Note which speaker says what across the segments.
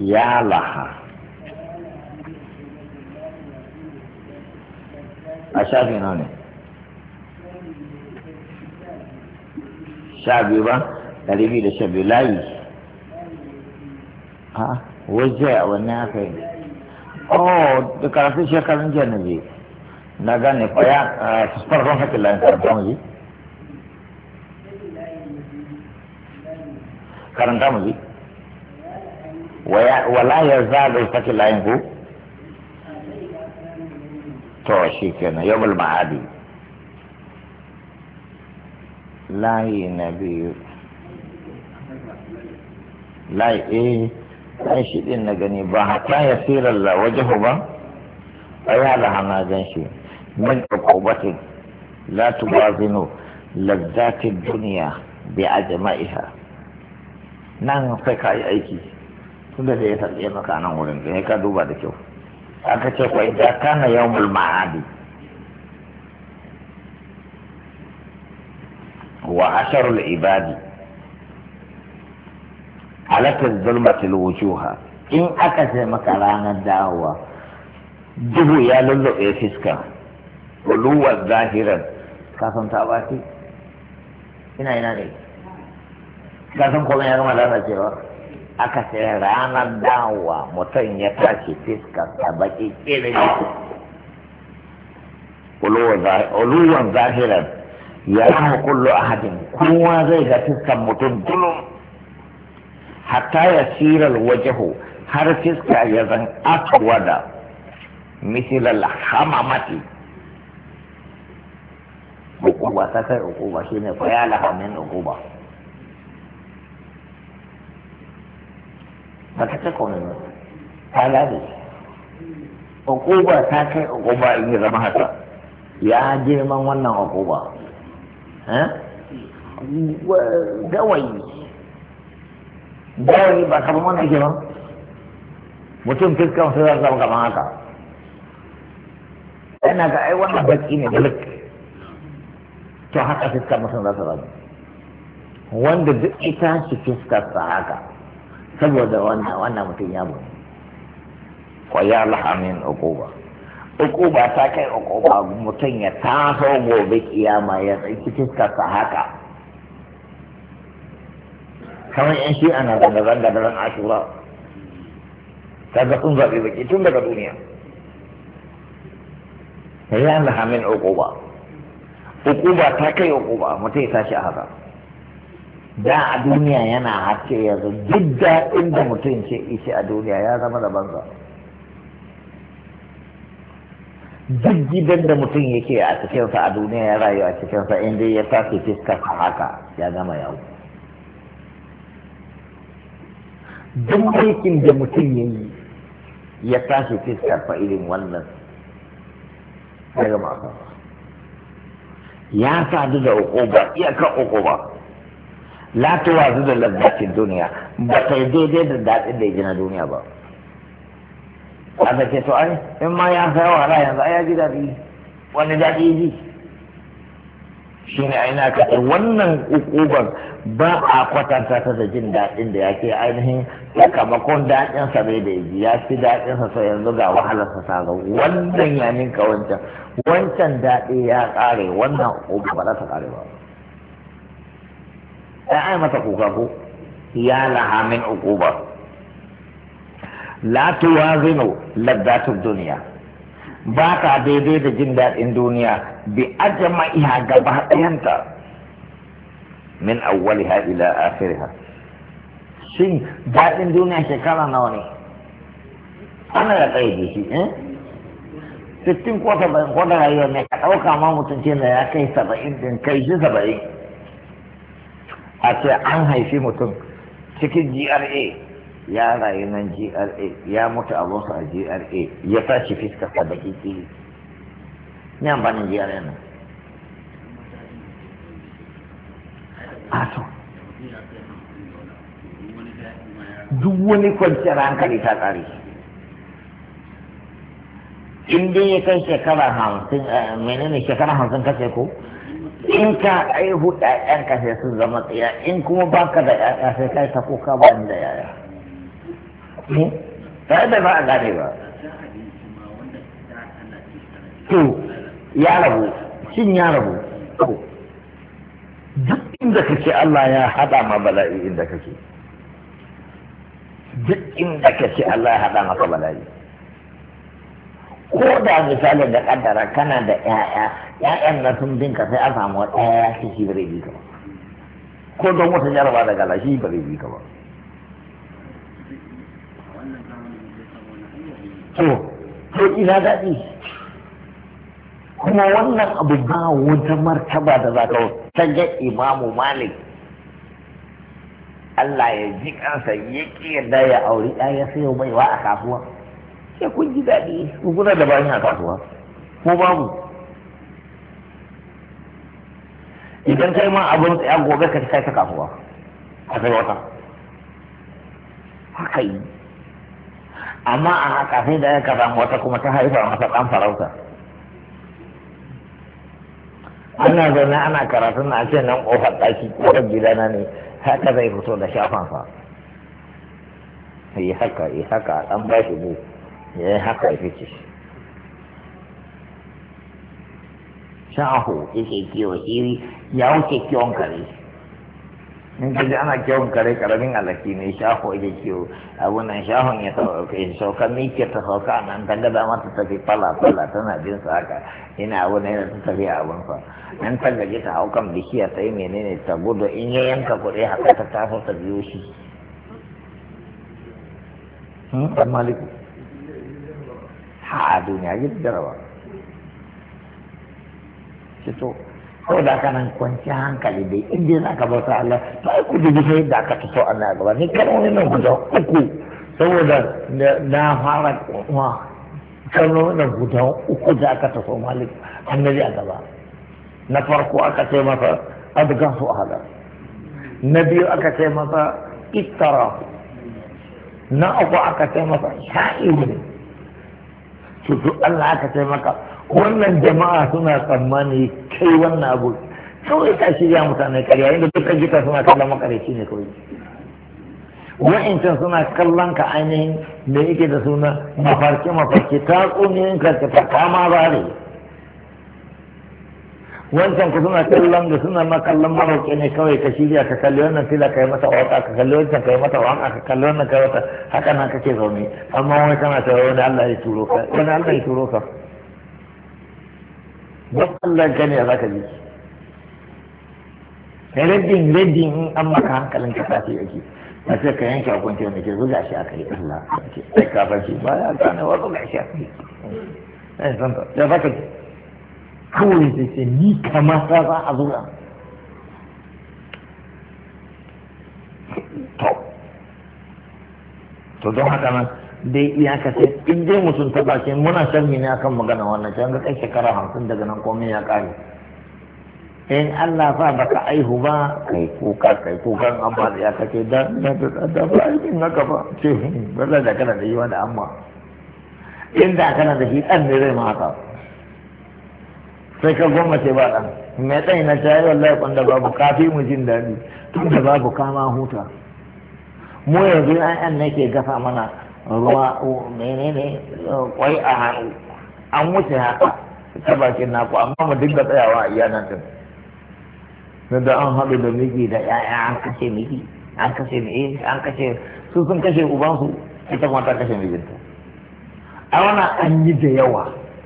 Speaker 1: ya laha a shafi nawa ne 12 ba 212 layi a waje a wannan aka yi oh da karatun shekarun jiya na je na gane kwaya farkon hakin layin karanta mu ji karanta mu ji wala ya zaga hakin layin ku to shi kenan yawmul ma'adi layi na biyu layi sai shi din na gani ba hata ya sirar la wajahu ba ya lahana gan shi min uqubatin la tuwazinu lazzati dunya bi ajma'iha nan sai ka yi aiki tunda da ya tsaye maka nan wurin da ka duba da kyau aka ce ko idan kana yawmul ma'adi wa asharul ibadi halatar zulmatul wujuha in aka ce maka ranar dawowa duhu ya lullube fiska uluwar zahirar kasan ta baki ina ne kasan kuma ya gama lalacewa aka ce ranar dawowa mutum ya tashi fiska ta baki kirin uluwar zahirar ya rama kullu ahadin kowa zai ga fiskan mutum dulum hatta ya sirar wajahu har fiska ya zan aswada misilal hamamati ukuba ta kai ukuba shine fa ya laha min ukuba ba ta ce kome ba ta lade ukuba ta kai ukuba in yi zama haka ya girman wannan ukuba gawayi gawayi ba kamar wannan ke ba mutum fiskan sai zan zama kamar haka yana ga ai wannan baki ne balik to haka fiskan mutum za su zama wanda duk ita shi fiskar sa haka saboda wannan mutum ya bu wa ya lahamin uquba ta kai uquba mutum ya taso gobe kiyama ya tsaki fiskar sa haka kamar yan shi ana zanga-zanga da ran ashura kaga sun zaɓi baki tun daga duniya ya lahamin uquba ta kai uquba mutum ya tashi a haka da a duniya yana haske yanzu duk daɗin da mutum ce ishe a duniya ya zama da banza duk gidan da mutum yake a cikinsa a duniya ya rayu a cikinsa inda ya tashi fiskar haka ya gama yawo duk aikin da mutum ya yi ya tashi fiskar fa irin wannan ya gama kafa ya sadu da uquba iyakar uquba la tuwazu da lazzatin duniya ba ta yi daidai da daɗin da ya ji na duniya ba aka ce to ai in ma ya sai wa yanzu ai ya ji daɗi wani daɗi ji shi ne aina ka wannan ukuban ba a kwatanta ta da jin daɗin da yake ainihin sakamakon daɗin sa bai da ji ya fi daɗin sa sai yanzu ga wahalar sa ta zo wannan ya ninka wancan daɗi ya ƙare wannan ukuba ba za ta ƙare ba ai mata kuka ko ya laha min ukuba la tuwazinu laddatud duniya ba ka daidai da jin daɗin duniya bi ajma'iha gaba ɗayanta min awwaliha ila akhiriha shin daɗin duniya shekara nawa ne ana da tsaye shi 60 ko 70 ko da rayuwa ne ka ɗauka ma mutum ce na ya kai 70 din kai shi 70 a ce an haifi mutum cikin GRA ya rayu nan GRA ya mutu abunsa a GRA ya tashi fiskarsa da kiki ne amfanin GRA nan ato duk wani kwanciyar hankali ta ƙare in dai ya kai shekara 50 menene shekara 50 kace ko in ka aihu ɗayan ka sai sun zama tsaya in kuma baka da ƴaƴa sai kai ta kuka ba ni da yaya ta da ba a gane ba to ya rabu shin ya rabu to duk inda kake Allah ya hada ma bala'i inda kake duk inda kake Allah ya hada maka bala'i ko da misalin da kaddara kana da ƴaƴan na sun binka sai an samu ɗaya shi bare bi ka ba ko don wata jaraba daga lashi bare bi ka ba to ina daɗi kuma wannan abu ba wata martaba da za ka ta ga Imamu Malik Allah ya ji kansa ya ƙi yadda ya auri ɗaya sai yau baiwa a kasuwa sai kun ji daɗi ku kuna da bayan a kasuwa ko babu idan kai ma abin tsaya gobe ka kai ta kasuwa a kai wata haka yi amma a haka sai da ya kaza wata kuma ta haifa masa ɗan farauta ana zaune ana karatun na ce nan ƙofar ɗaki ƙofar gidana ne haka zai fito da shafansa yi haka ɗan ba shi bu ya yi haka ya fice shahu yake kiwo iri ya wuce kiwon kare in ka ji ana kiwon kare karamin alaki ne shahu yake kiwo abu nan shahun ya sauka mike ta sauka nan ta gada mata tafi fala tana jin sa haka ina abu ne da ta tafi abun fa nan ta gaji ta hau kan bishiya ta yi menene ta gudu in ya yanka kuɗi haka ta taso ta biyo shi maliku ha a duniya ji jarawa shi to ko da kanan kwanci hankali dai inda za ka bauta Allah to ai ku dubi sai da aka taso Allah gaba ni kalmomi nan guda uku saboda na fara kuma kalmomi nan guda uku da aka taso malik annabi a gaba na farko aka ce masa adgan su hada na biyu aka ce masa ittara na uku aka ce masa sha'iru to Allah aka ce maka wannan jama'a suna tsammani kai wannan abu kawai ka shirya mutane karya inda dukkan jika suna kallon makarici ne kawai wa'incan suna kallon ka ainihin da yake da suna mafarki ta tsuniyin ka ta kama bare wancan ku suna kallon da suna makallon marauke ne kawai ka shirya ka kalli wannan fila ka yi mata waka ka kalli wancan ka yi mata waka ka kalli wannan ka yi wata haka nan kake zaune amma wani kana ta wani Allah ya turo ka wani Allah ya turo ka don Allah gani a zaka ji raddin in an maka hankalin ka tafi yake a ce ka yanke hukunci wanda ke zuga shi aka yi Allah sai ka fashi ba ya gane wa zuga shi aka yi ya zaka ji kawai sai ce ni kamata za a zuga to don haka nan dai iyaka sai in dai mutum ta bakin muna sharhi ne akan magana wannan can ga kai shekara 50 daga nan komai ya kare in Allah fa baka aihu ba kai kukan amma da ya kace da ba aikin haka ba ce ba da kana da yiwa da amma inda kana da shi dan ne zai ma haka sai ka gwamnati ba ɗan mai tsaye na cayi wallahi kwanda babu kafi mu jin daɗi tun da babu kama huta mu yanzu an nake gasa mana ruwa menene kwai a hannu an wuce haka ta bakin naku amma mu dinga tsayawa a iya nan din da an haɗu da miji da ƴaƴa an kashe miji an kashe su sun kashe ubansu ita kuma ta kashe mijinta a wannan an yi da yawa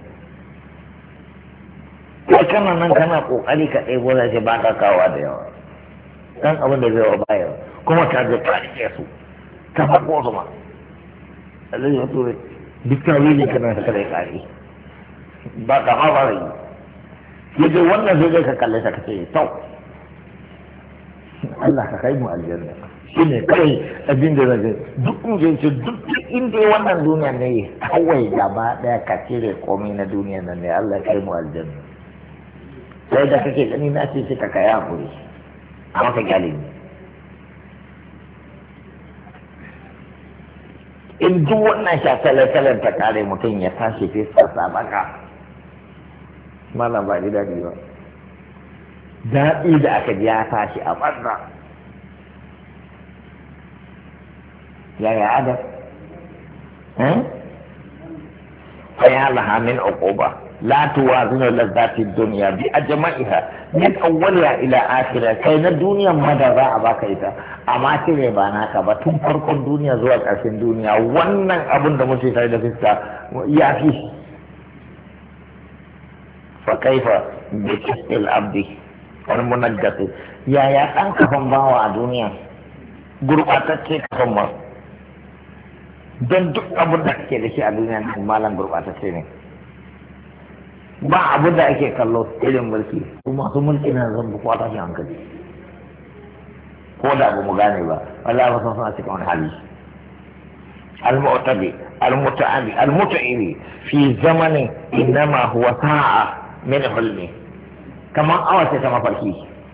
Speaker 1: kai kana nan kana kokari ka ɗaya gona ce ba ka kawo da yawa dan abin da zai wa baya kuma ka je ka rike su ka farko su ma Allah ya tura duk tawili kana da kare kare ba ka ma ba yi yaje wannan zai ka kalle ta kace to Allah ka kai mu aljanna shine kai abin da zai duk kungiyar duk inda wannan duniya ne kawai gaba daya ka cire komai na duniya nan ne Allah kai mu aljanna sai da kake gani na ce ka kai hakuri a maka galibi in duk wannan shatalar ta kare mutum ya tashi fi sassa baka mana ba ji daɗi ba daɗi da aka ji ya tashi a ɓarna yaya adab فيا لها من عقوبة لا توازن لذات الدنيا بأجمعها من أولها إلى آخرها كأن الدنيا مدى أباك إذا أما تري باناك بتم فرق الدنيا زوال أسن الدنيا ونن أبن دمشي سيدة فيسا يأتي فكيف بكسب العبد المنجس يا أنك هم باوا الدنيا gurɓatacce kafin ma don duk abin da kake da shi a duniya na malam gurɓatacce ne ba abin da ake kallo irin mulki kuma masu mulki na zan bu kwata shi hankali ko da ba mu gane ba wallahi ba san cikin wani hali al-mu'tabi al-muta'abi al-muta'ili fi zamanin innama huwa sa'a min hulmi kamar awa ce ta mafarki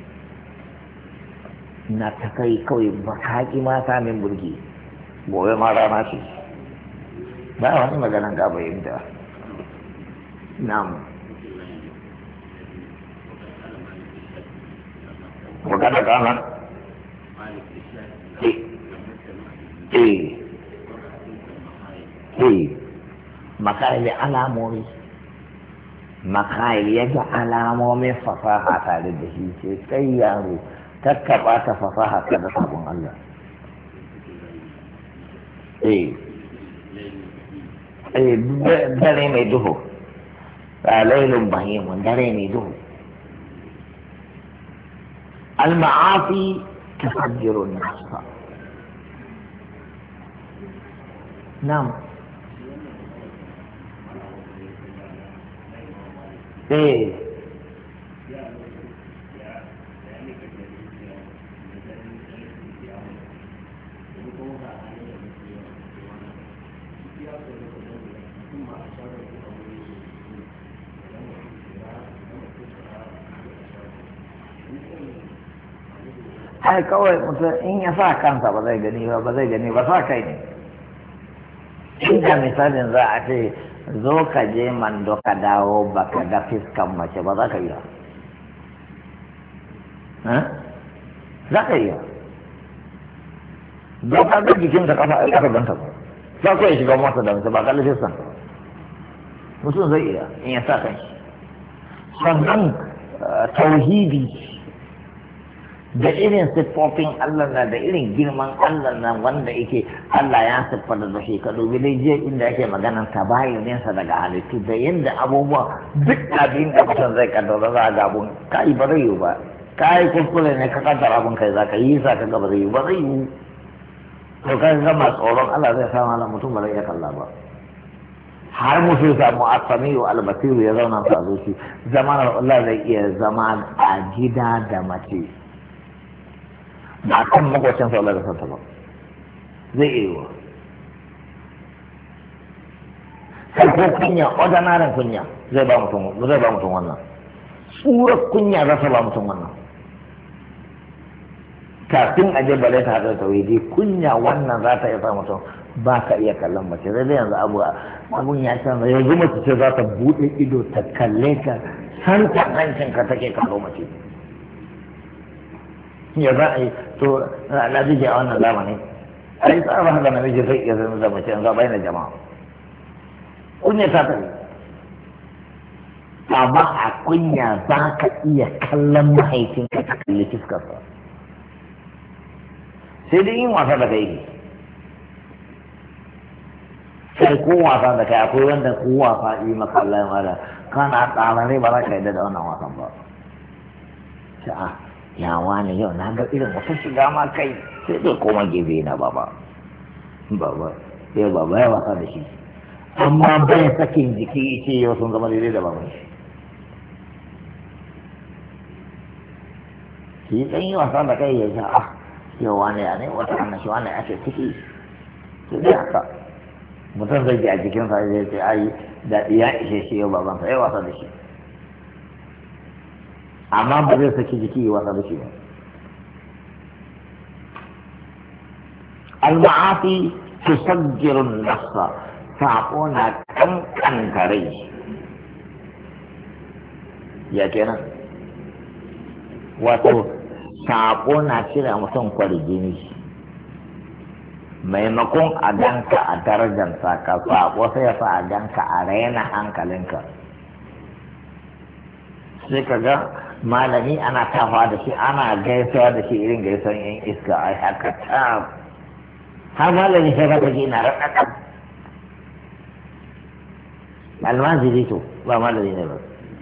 Speaker 1: na ta kai kawai ba haƙi ma samun burgi gobe ma rana ce ba wani maganan ga bayyanta nam magana kana makayil alamomi makayil ya ga alamomin fasaha tare da shi ce kai yaro takkaba ta fasaha ka da sabon Allah dare mai duhu ba lailun bahimun dare mai duhu al-ma'afi tafajjirun nasa nam ai kawai mutum in ya sa kansa ba zai gani ba sa kai ne inda misalin za a ce zo ka je mando ka dawo ba ka ga fiskan mace ba za ka iya za ka iya don ka ga jikin ta kafa aka ganta ba za ku iya shiga masa da mace ba kalli fiskan mutum zai iya in ya sa kai sannan tauhidi da irin siffofin Allah na da irin girman Allah na wanda yake Allah ya siffata da shi ka dubi dai jiya inda yake maganan tabayuninsa daga halittu da yadda abubuwa duk abin da mutum zai kaddara za a ga abun kai ba zai yi ba kai kuskure ne ka kaddara abun kai za ka yi sa ka ga ba zai yi ba zai yi to kai ga ma tsoron Allah zai samu Allah mutum ba zai iya kalla ba har mutum ya samu asamiyu albasiru ya zauna sa zuci zamanin Allah zai iya zama a gida da mace ba kan makwacin saular da santa ba zai iya yiwa sai ko kunya ordinary kunya zai ba mutum wannan tsurar kunya za ta ba mutum wannan kafin a je bale ta haɗa tauhidi kunya wannan za ta iya sa mutum ba ka iya kallon mace zai da yanzu abun ya canza yanzu mace ce za ta buɗe ido ta kalle ka san ta hancinka take kallo mace ya za a yi to na jike a wannan zamani a yi tsara haka namiji zai iya zama zama ce za bayan jama'a kunya ta tafi amma a kunya za ka iya kallon mahaifinka ta kalli fiskarsa sai dai yin wasa da kai sai ko wasa da kai akwai wanda ko wasa yi maka Allah ya mada kana tsamare ba za ka yi da wannan wasan ba sha'a ya wani yau na ga irin wata shiga ma kai sai dai koma gefe na baba sai baba ya wasa da shi amma bai sakin jiki ce yau sun zama daidai da baban shi shi dan yi wasa da kai ya ce yau wani ya ne wata annashi wani ya ce ciki sai dai haka mutum zai ji a jikinsa zai ce ai da ya ishe shi yau babansa ya wasa da shi amma ba zai saki jiki ya wasa da shi ba al-ma'afi tusajjiru an-nafsa sako na kankan rai ya kenan wato sako na cire mutum kwarjini maimakon a ganka a darajarsa ka sabo sai ya sa a ganka a raina hankalinka. Sai ka ga malami ana tafa da shi ana gaisawa da shi irin gaisuwan yan iska ai haka ta har malami sai ka ji na raɗaɗa almajiri to ba malami ne ba.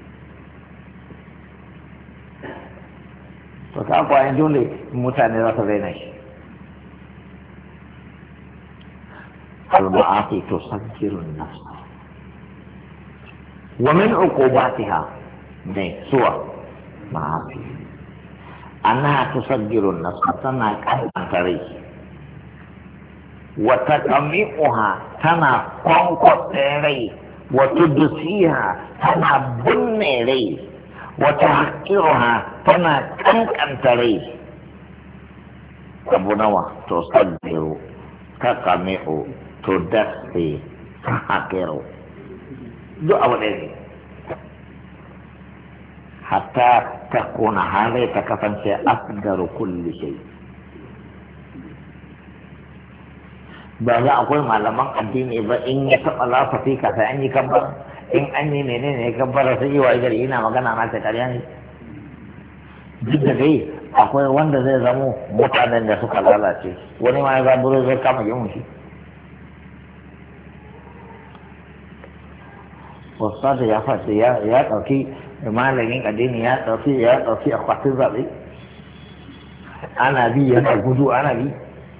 Speaker 1: To ka kwayan dole mutane za su raina shi. المعاصي تصغر النفس ومن عقوباتها سوى معاصي أنها تصغر النفس تنا كالتري وتقمئها تنا قنقط لي وتدسيها تنا بن لي وتحقرها تنا كنكنتري أبو نوى تصغر تقمئ تدسي تحقر دو أولئك حتى تكون هذه تكفن أقدر كل شيء. Ba akwai malaman addini ba in ya taɓa lafafi ka sai an yi kabbar in an yi menene ya kabbar sai yi wa gari ina magana na ta ƙarya ne. Duk da dai akwai wanda zai zamo mutanen da suka lalace wani ma ya zaburo zai kama yin shi. Wasu ya fashe ya ɗauki malamin addini ya ɗauki akwatin zaɓe ana bi yana gudu ana bi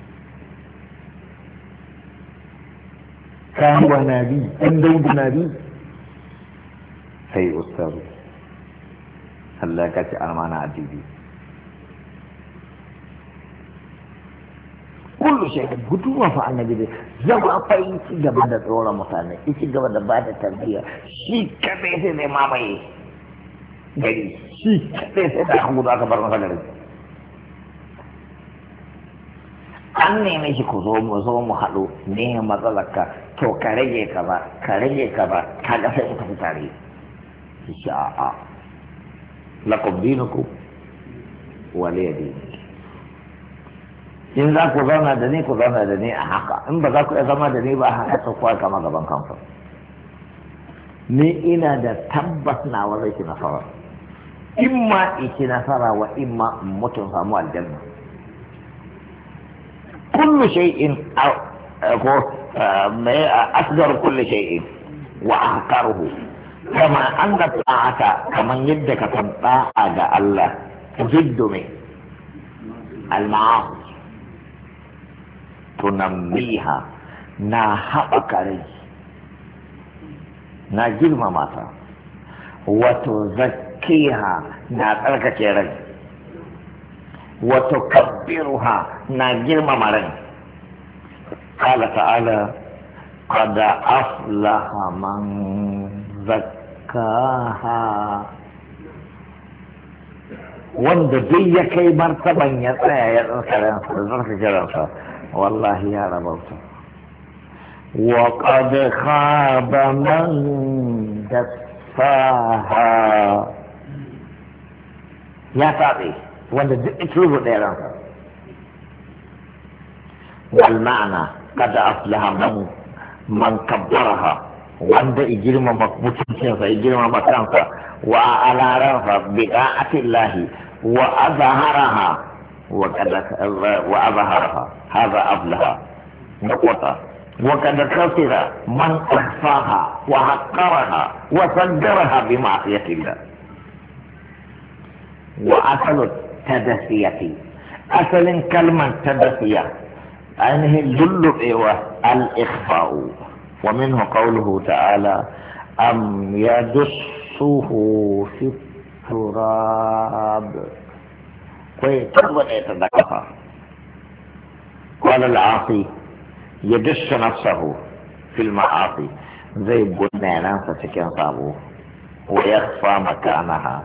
Speaker 1: kawo na bi ɗan daudu na bi sai ustaru Allah ka ci amana addini kullu shi guduwa fa annabi dai zama fa yi ci gaba da tsoron mutane ci gaba da bada tarbiyya shi kadai sai mai mamaye gari shi kadai sai da aka gudu aka bar masa gari an neme shi ku zo mu haɗu ne matsalarka to ka rage ka ba ka ga sai ita tare shi a'a lakum dinukum waliya dini in za ku zauna da ni ku zauna da ni a haka in ba za ku iya zama da ni ba a haka ta kuwa kama gaban kanku ni ina da tabbas na wa zai ci nasara in ma ci nasara wa in ma mutum samu aljanna kullu shay'in ko mai asgar kullu shay'in wa ahqaruhu kama anna ta'ata kaman yadda ka san da'a ga Allah jiddu mai al-ma'asi tunammiha na haɓaka rai na girmama ta wato zakkiha na tsarkake rai wato kabbiruha na girmama rai qala ta'ala qad aflaha man zakkaha wanda duk ya kai martaban ya tsaya ya tsarkake ransa wallahi ya rabauta wa qad khaba man dassaha ya tabe wanda duk ita da ransa wal ma'ana qad aflaha man kabbaraha wanda igirma mutuncinsa igirma makansa wa ala rafa bi'atillahi wa azharaha وأظهرها هذا أبلها نقطة وقد خسر من أخفاها وحقرها وصدرها بمعصية الله وأصل التدسية أصل كلمة تدسية أنه الذل الإخفاء ومنه قوله تعالى أم يدسه في التراب كويس تربط يتذكرها قال العاصي يدس نفسه في المعاصي زي بنانا فتكن صابوه ويخفى مكانها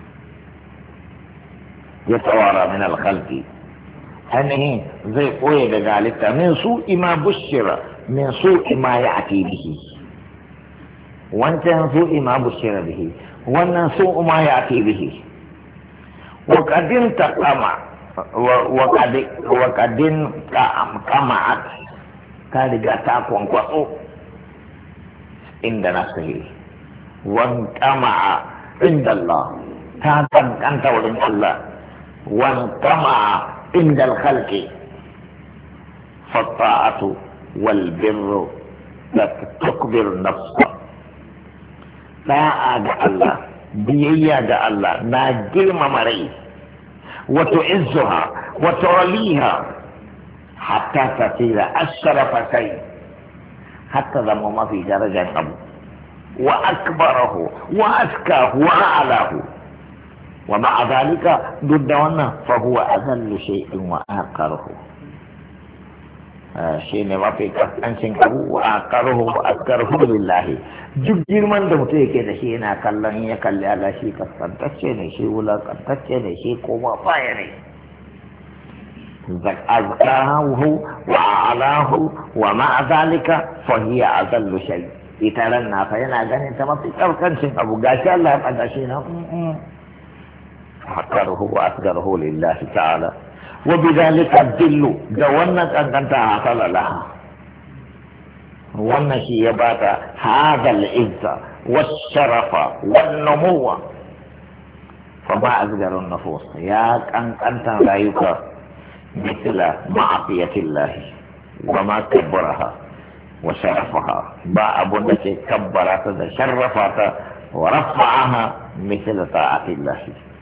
Speaker 1: يتوارى من الخلق أنه زي قوي ذلك من سوء ما بشر من سوء ما يأتي به وانت من سوء ما بشر به وان سوء ما يأتي به وقد انتقم wakadin kama'at ta riga ta kwankwaso inda nasihi wan kama'a inda Allah ta kankanta wurin Allah wan kama'a inda al-khalqi fatta'atu wal birru la tukbir nafsa da'a ga Allah biyayya ga Allah na girmama rai وتعزها وتعليها حتى تصير أشرف شيء حتى ذم ما في درجة أبو وأكبره وأزكاه وأعلاه ومع ذلك ضد فهو أذل شيء وآخره شيء ما في أنسان أبو وآخره وأذكره لله duk girman da mutum yake da shi yana kallon ya kalli Allah shi kaskantacce ne shi wulakantacce ne shi koma baya ne azkahu wa alahu wa ma'a zalika fa hiya azallu shay ita ran na fa yana ganin ta mafi karkancin abu gashi Allah ya fada shi na hakaruhu wa asgaruhu lillahi ta'ala wa bidhalika dillu da wannan kankanta hasala laha wannan shi ya bata hadal izza wash-sharafa wan-numuwa fa ma azgarun nufus ya kankantan rayuka mithla ma'asiyatillah wa ma kabbaraha wa sharafaha ba abun da ke kabbara ta da sharrafa ta wa rafa'aha mithla ta'atillah